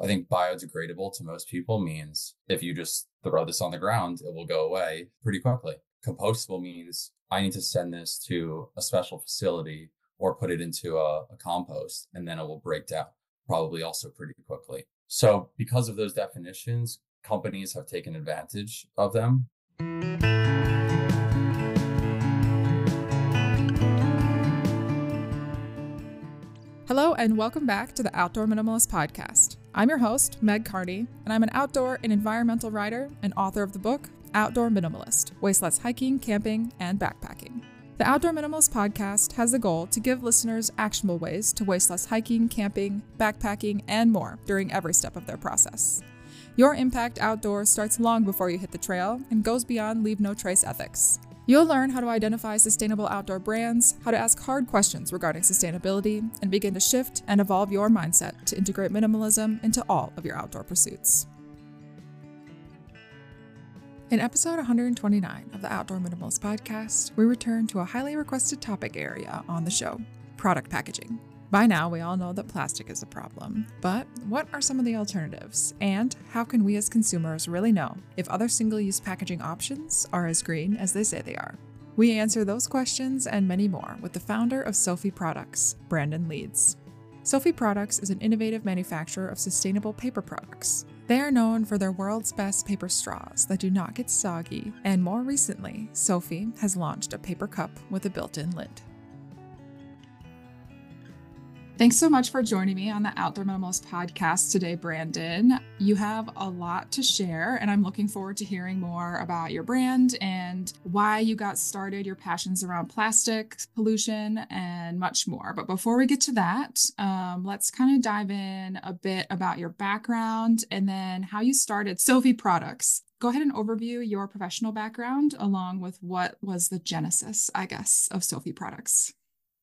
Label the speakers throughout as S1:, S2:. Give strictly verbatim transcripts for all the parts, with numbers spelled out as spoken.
S1: I think biodegradable to most people means if you just throw this on the ground, it will go away pretty quickly. Compostable means I need to send this to a special facility or put it into a, a compost, and then it will break down, probably also pretty quickly. So because of those definitions, companies have taken advantage of them.
S2: Hello and welcome back to the Outdoor Minimalist Podcast. I'm your host, Meg Carney, and I'm an outdoor and environmental writer and author of the book, Outdoor Minimalist, Waste Less Hiking, Camping, and Backpacking. The Outdoor Minimalist Podcast has the goal to give listeners actionable ways to waste less hiking, camping, backpacking, and more during every step of their process. Your impact outdoors starts long before you hit the trail and goes beyond leave no trace ethics. You'll learn how to identify sustainable outdoor brands, how to ask hard questions regarding sustainability, and begin to shift and evolve your mindset to integrate minimalism into all of your outdoor pursuits. In episode one hundred twenty-nine of the Outdoor Minimalist Podcast, we return to a highly requested topic area on the show, product packaging. By now, we all know that plastic is a problem, but what are some of the alternatives? And how can we as consumers really know if other single-use packaging options are as green as they say they are? We answer those questions and many more with the founder of Sophie Products, Brandon Leeds. Sophie Products is an innovative manufacturer of sustainable paper products. They are known for their world's best paper straws that do not get soggy, and more recently, Sophie has launched a paper cup with a built-in lid. Thanks so much for joining me on the Outdoor Minimalist Podcast today, Brandon. You have a lot to share, and I'm looking forward to hearing more about your brand and why you got started, your passions around plastic pollution, and much more. But before we get to that, um, let's kind of dive in a bit about your background and then how you started Sophie Products. Go ahead and overview your professional background along with what was the genesis, I guess, of Sophie Products.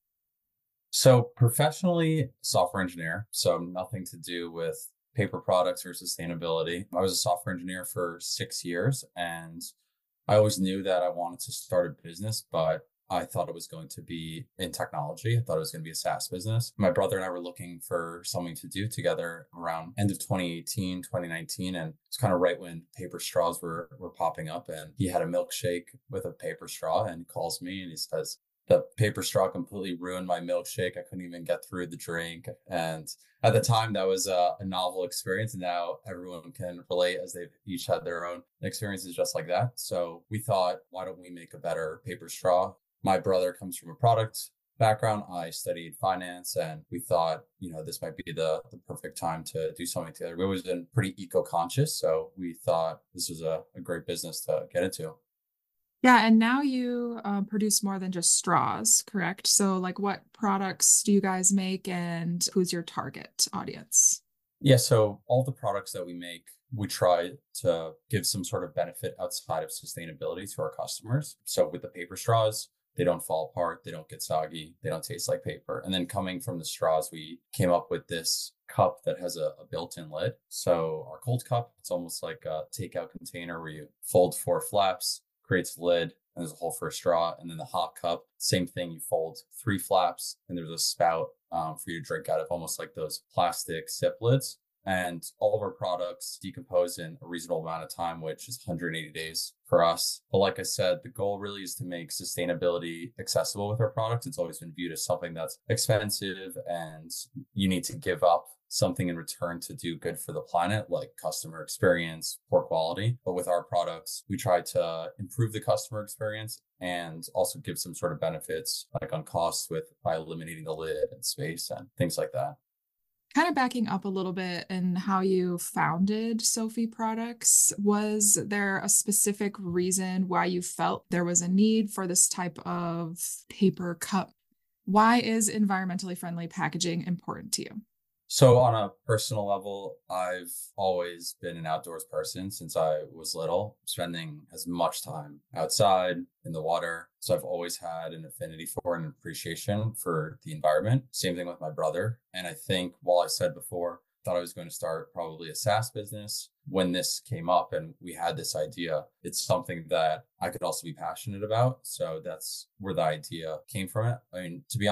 S1: So professionally, software engineer, so nothing to do with paper products or sustainability. I was a software engineer for six years and I always knew that I wanted to start a business, but I thought it was going to be in technology. I thought it was going to be a SaaS business. My brother and I were looking for something to do together around end of twenty eighteen, twenty nineteen. And it's kind of right when paper straws were, were popping up, and he had a milkshake with a paper straw and he calls me and he says, the paper straw completely ruined my milkshake. I couldn't even get through the drink. And at the time, that was a, a novel experience. And now everyone can relate as they've each had their own experiences just like that. So we thought, why don't we make a better paper straw? My brother comes from a product background. I studied finance, and we thought, you know, this might be the, the perfect time to do something together. We've always been pretty eco-conscious. So we thought this was a, a great business to get into.
S2: Yeah, and now you uh, produce more than just straws, correct? So like what products do you guys make and who's your target audience?
S1: Yeah, so all the products that we make, we try to give some sort of benefit outside of sustainability to our customers. So with the paper straws, they don't fall apart, they don't get soggy, they don't taste like paper. And then coming from the straws, we came up with this cup that has a, a built-in lid. So our cold cup, it's almost like a takeout container where you fold four flaps, creates a lid, and there's a hole for a straw. And then the hot cup, same thing, you fold three flaps and there's a spout um, for you to drink out of, almost like those plastic sip lids. And all of our products decompose in a reasonable amount of time, which is one hundred eighty days for us. But like I said, the goal really is to make sustainability accessible with our products. It's always been viewed as something that's expensive and you need to give up something in return to do good for the planet, like customer experience, poor quality. But with our products, we try to improve the customer experience and also give some sort of benefits, like on costs with by eliminating the lid and space and things like that.
S2: Kind of backing up a little bit and how you founded Sophie Products, was there a specific reason why you felt there was a need for this type of paper cup? Why is environmentally friendly packaging important to you?
S1: So on a personal level, I've always been an outdoors person since I was little, spending as much time outside in the water. So I've always had an affinity for and appreciation for the environment. Same thing with my brother. And I think while I said before, I thought I was going to start probably a SaaS business, when this came up and we had this idea, it's something that I could also be passionate about. So that's where the idea came from it. I mean, to be honest,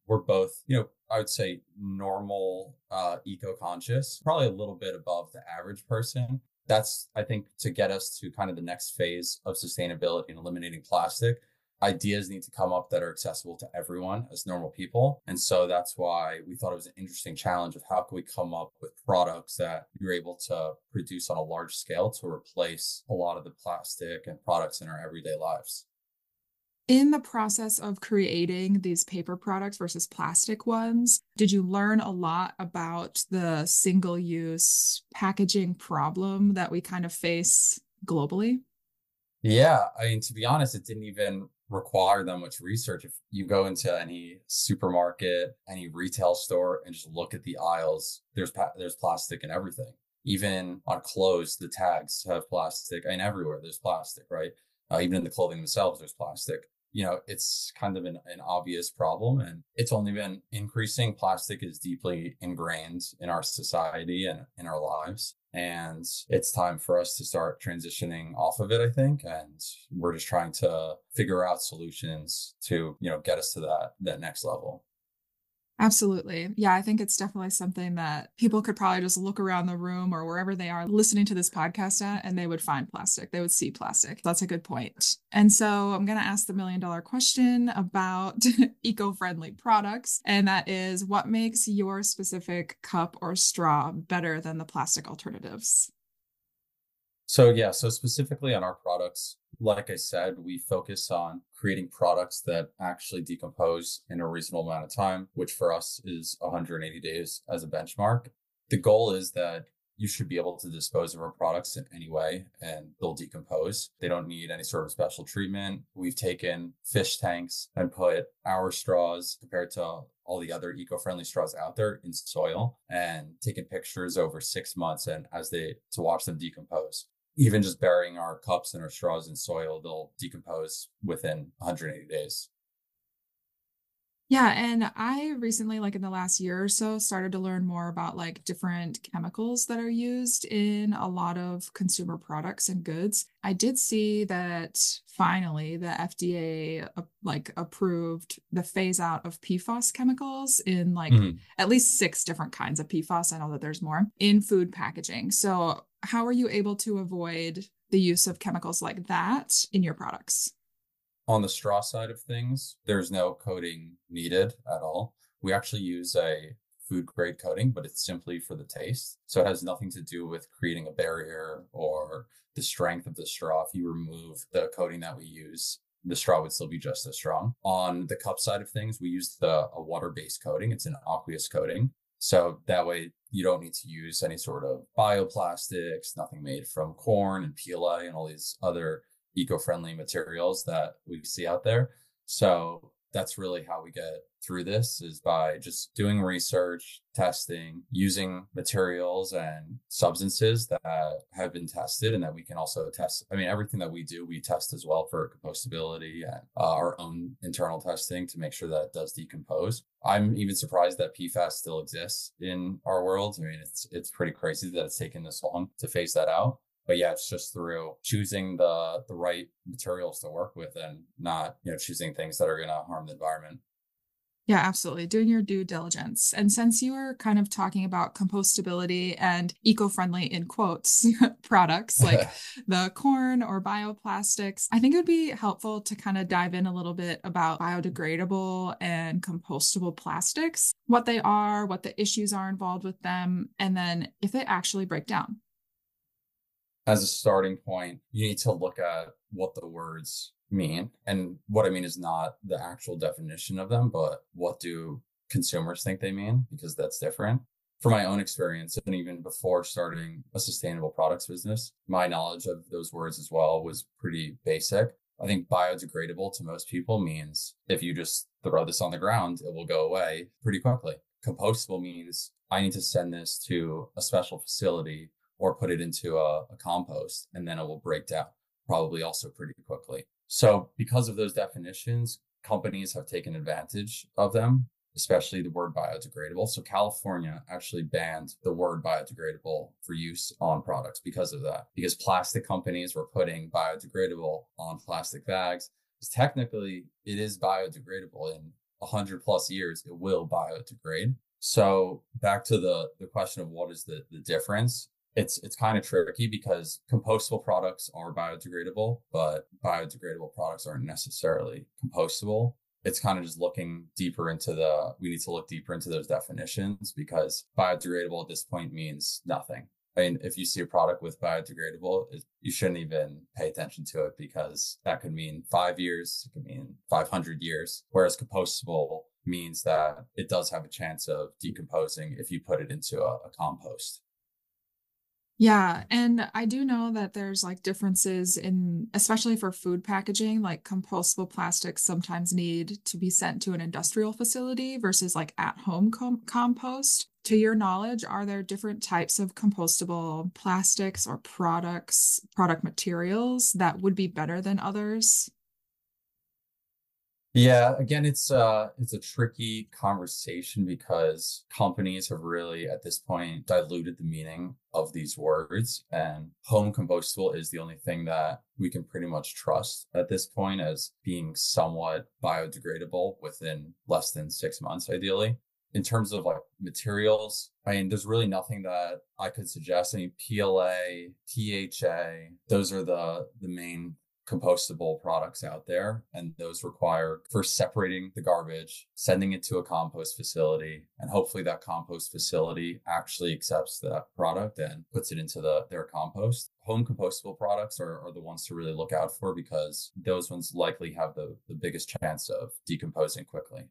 S1: we're both, you know, I would say normal, uh, eco-conscious, probably a little bit above the average person. That's, I think, to get us to kind of the next phase of sustainability and eliminating plastic. Ideas need to come up that are accessible to everyone as normal people. And so that's why we thought it was an interesting challenge of how can we come up with products that you're able to produce on a large scale to replace a lot of the plastic and products in our everyday lives.
S2: In the process of creating these paper products versus plastic ones, did you learn a lot about the single-use packaging problem that we kind of face globally?
S1: Yeah, I mean, to be honest, it didn't even require that much research. If you go into any supermarket, any retail store, and just look at the aisles, there's pa- there's plastic in everything. Even on clothes, the tags have plastic. I mean, everywhere there's plastic, right? Uh, even in the clothing themselves, there's plastic. You know, it's kind of an, an obvious problem, and it's only been increasing. Plastic is deeply ingrained in our society and in our lives. And it's time for us to start transitioning off of it, I think. And we're just trying to figure out solutions to, you know, get us to that, that next level.
S2: Absolutely. Yeah, I think it's definitely something that people could probably just look around the room or wherever they are listening to this podcast at, and they would find plastic. They would see plastic. That's a good point. And so I'm going to ask the million dollar question about eco-friendly products. And that is, what makes your specific cup or straw better than the plastic alternatives?
S1: So yeah, so specifically on our products, like I said, we focus on creating products that actually decompose in a reasonable amount of time, which for us is one hundred eighty days as a benchmark. The goal is that you should be able to dispose of our products in any way and they'll decompose. They don't need any sort of special treatment. We've taken fish tanks and put our straws compared to all the other eco-friendly straws out there in soil and taken pictures over six months and as they to watch them decompose. Even just burying our cups and our straws in soil, they'll decompose within one hundred eighty days.
S2: Yeah, and I recently, like in the last year or so, started to learn more about like different chemicals that are used in a lot of consumer products and goods. I did see that finally the F D A uh, like approved the phase out of P FAS chemicals in like
S1: Mhm.
S2: at least six different kinds of P FAS. I know that there's more in food packaging. So how are you able to avoid the use of chemicals like that in your products?
S1: On the straw side of things, there's no coating needed at all. We actually use a food grade coating, but it's simply for the taste. So it has nothing to do with creating a barrier or the strength of the straw. If you remove the coating that we use, the straw would still be just as strong. On the cup side of things, we use the a water-based coating. It's an aqueous coating. So that way you don't need to use any sort of bioplastics, nothing made from corn and P L A and all these other eco-friendly materials that we see out there. So that's really how we get through this is by just doing research, testing, using materials and substances that have been tested and that we can also test. I mean, everything that we do, we test as well for compostability and uh, our own internal testing to make sure that it does decompose. I'm even surprised that P FAS still exists in our world. I mean, it's it's pretty crazy that it's taken this long to phase that out. But yeah, it's just through choosing the the right materials to work with and not, you know, choosing things that are going to harm the environment.
S2: Yeah, absolutely. Doing your due diligence. And since you were kind of talking about compostability and eco-friendly in quotes products like the corn or bioplastics, I think it would be helpful to kind of dive in a little bit about biodegradable and compostable plastics, what they are, what the issues are involved with them, and then if they actually break down.
S1: As a starting point, you need to look at what the words mean. And what I mean is not the actual definition of them, but what do consumers think they mean? Because that's different. From my own experience, and even before starting a sustainable products business, my knowledge of those words as well was pretty basic. I think biodegradable to most people means if you just throw this on the ground, it will go away pretty quickly. Compostable means I need to send this to a special facility or put it into a, a compost, and then it will break down, probably also pretty quickly. So because of those definitions, companies have taken advantage of them, especially the word biodegradable. So California actually banned the word biodegradable for use on products because of that, because plastic companies were putting biodegradable on plastic bags. Because technically it is biodegradable in one hundred plus years, it will biodegrade. So back to the the question of what is the the difference? It's it's kind of tricky because compostable products are biodegradable, but biodegradable products aren't necessarily compostable. It's kind of just looking deeper into the, we need to look deeper into those definitions because biodegradable at this point means nothing. I mean, if you see a product with biodegradable, it, you shouldn't even pay attention to it because that could mean five years, it could mean five hundred years. Whereas compostable means that it does have a chance of decomposing if you put it into a, a compost.
S2: Yeah, and I do know that there's like differences in, especially for food packaging, like compostable plastics sometimes need to be sent to an industrial facility versus like at-home com compost. To your knowledge, are there different types of compostable plastics or products, product materials that would be better than others?
S1: Yeah, again, it's uh it's a tricky conversation because companies have really at this point diluted the meaning of these words, and home compostable is the only thing that we can pretty much trust at this point as being somewhat biodegradable within less than six months, ideally. In terms of like materials, I mean, there's really nothing that I could suggest. I mean, P L A, P H A, those are the the main compostable products out there, and those require first separating the garbage, sending it to a compost facility, and hopefully that compost facility actually accepts that product and puts it into the their compost. Home compostable products are, are the ones to really look out for because those ones likely have the, the biggest chance of decomposing quickly.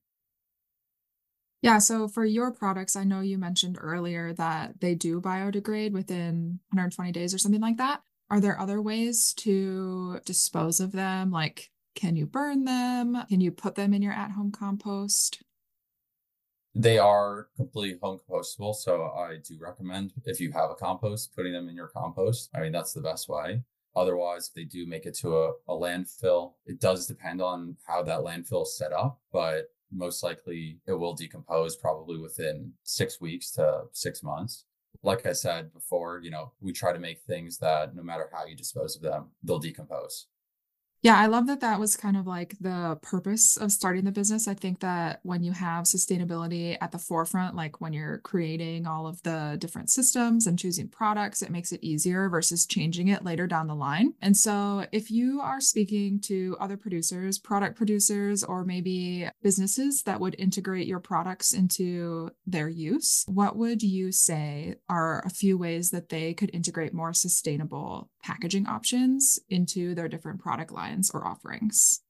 S2: Yeah, so for your products, I know you mentioned earlier that they do biodegrade within one hundred twenty days or something like that. Are there other ways to dispose of them? Like, can you burn them? Can you put them in your at-home compost?
S1: They are completely home compostable, so I do recommend if you have a compost, putting them in your compost. I mean, that's the best way. Otherwise, if they do make it to a, a landfill, it does depend on how that landfill is set up, but most likely it will decompose probably within six weeks to six months. Like I said before, you know, we try to make things that no matter how you dispose of them, they'll decompose.
S2: Yeah, I love that that was kind of like the purpose of starting the business. I think that when you have sustainability at the forefront, like when you're creating all of the different systems and choosing products, it makes it easier versus changing it later down the line. And so if you are speaking to other producers, product producers, or maybe businesses that would integrate your products into their use, what would you say are a few ways that they could integrate more sustainable packaging options into their different product lines or offerings?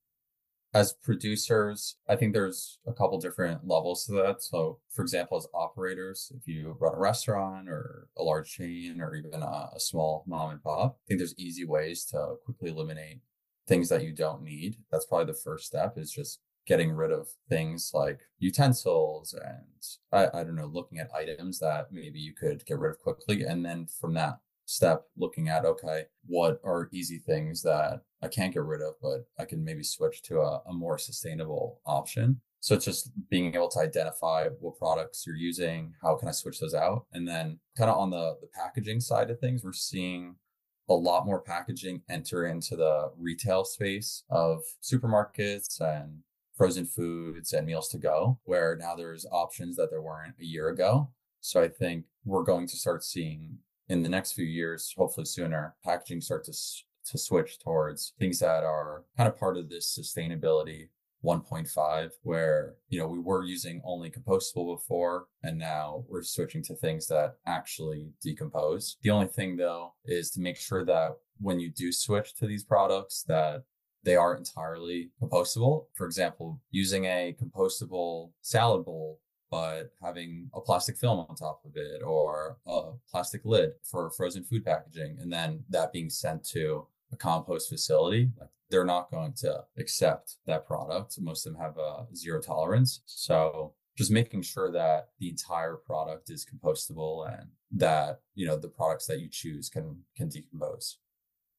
S1: As producers, I think there's a couple different levels to that. So, for example, as operators, if you run a restaurant or a large chain or even a, a small mom and pop, I think there's easy ways to quickly eliminate things that you don't need. That's probably the first step is just getting rid of things like utensils and I, I don't know, looking at items that maybe you could get rid of quickly. And then from that step, looking at, okay, what are easy things that I can't get rid of, but I can maybe switch to a, a more sustainable option. So it's just being able to identify what products you're using, how can I switch those out? And then kind of on the, the packaging side of things, we're seeing a lot more packaging enter into the retail space of supermarkets and frozen foods and meals to go, where now there's options that there weren't a year ago. So I think we're going to start seeing in the next few years, hopefully sooner, packaging start to to switch towards things that are kind of part of this sustainability one point five, where, you know, we were using only compostable before, and now we're switching to things that actually decompose. The only thing, though, is to make sure that when you do switch to these products, that they are entirely compostable. For example, using a compostable salad bowl but having a plastic film on top of it or a plastic lid for frozen food packaging, and then that being sent to a compost facility, like they're not going to accept that product. Most of them have a zero tolerance. So just making sure that the entire product is compostable and that, you know, the products that you choose can can decompose.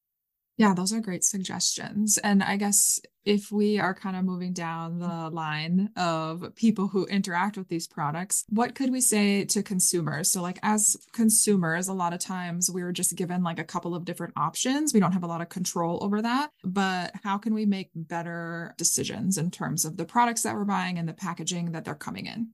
S2: Yeah, those are great suggestions. And I guess if we are kind of moving down the line of people who interact with these products, what could we say to consumers? So, like, as consumers, a lot of times we were just given like a couple of different options. We don't have a lot of control over that. But how can we make better decisions in terms of the products that we're buying and the packaging that they're coming in?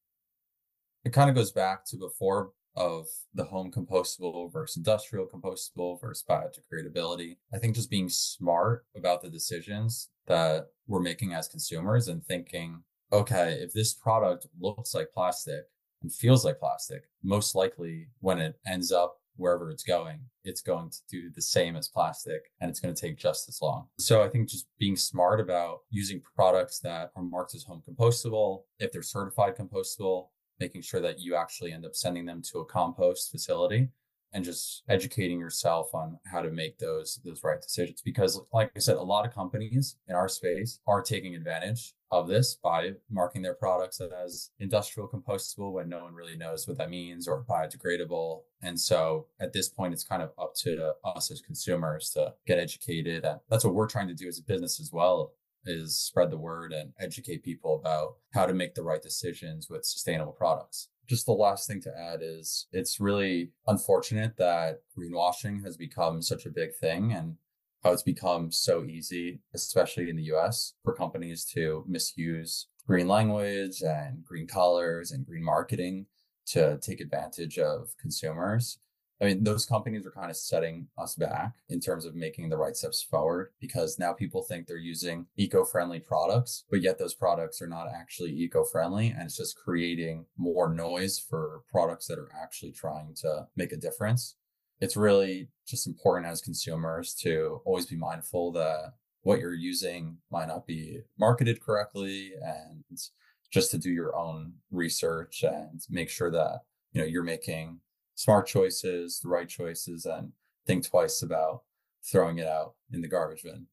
S1: It kind of goes back to before of the home compostable versus industrial compostable versus biodegradability. I think just being smart about the decisions that we're making as consumers and thinking, okay, if this product looks like plastic and feels like plastic, most likely when it ends up wherever it's going, it's going to do the same as plastic and it's going to take just as long. So I think just being smart about using products that are marked as home compostable, if they're certified compostable, making sure that you actually end up sending them to a compost facility and just educating yourself on how to make those those right decisions. Because like I said, a lot of companies in our space are taking advantage of this by marking their products as industrial compostable when no one really knows what that means, or biodegradable. And so at this point, it's kind of up to us as consumers to get educated. And that's what we're trying to do as a business as well, is spread the word and educate people about how to make the right decisions with sustainable products. Just the last thing to add is it's really unfortunate that greenwashing has become such a big thing, and how it's become so easy, especially in the U S, for companies to misuse green language and green colors and green marketing to take advantage of consumers. I mean, those companies are kind of setting us back in terms of making the right steps forward, because now people think they're using eco-friendly products, but yet those products are not actually eco-friendly. And it's just creating more noise for products that are actually trying to make a difference. It's really just important as consumers to always be mindful that what you're using might not be marketed correctly, and just to do your own research and make sure that, you know, you're making smart choices, the right choices, and think twice about throwing it out in the garbage bin.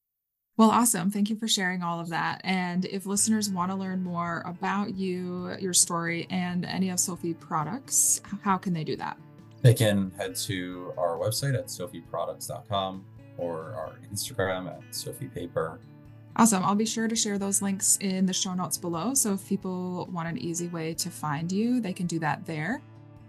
S2: Well, awesome. Thank you for sharing all of that. And if listeners want to learn more about you, your story, and any of Sophie products, how can they do that?
S1: They can head to our website at sophie products dot com or our Instagram at Sophie Paper.
S2: Awesome. I'll be sure to share those links in the show notes below. So if people want an easy way to find you, they can do that there.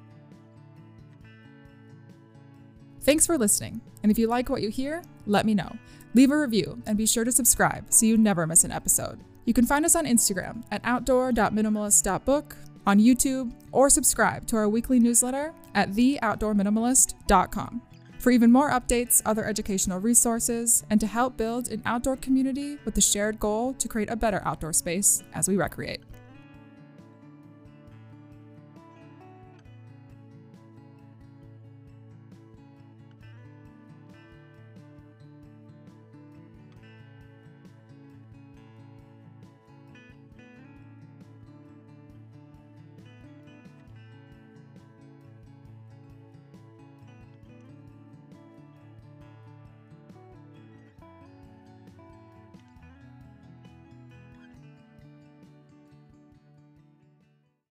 S2: Thanks for listening. And if you like what you hear, let me know. Leave a review and be sure to subscribe so you never miss an episode. You can find us on Instagram at outdoor dot minimalist dot book, on YouTube, or subscribe to our weekly newsletter at the outdoor minimalist dot com. For even more updates, other educational resources, and to help build an outdoor community with the shared goal to create a better outdoor space as we recreate.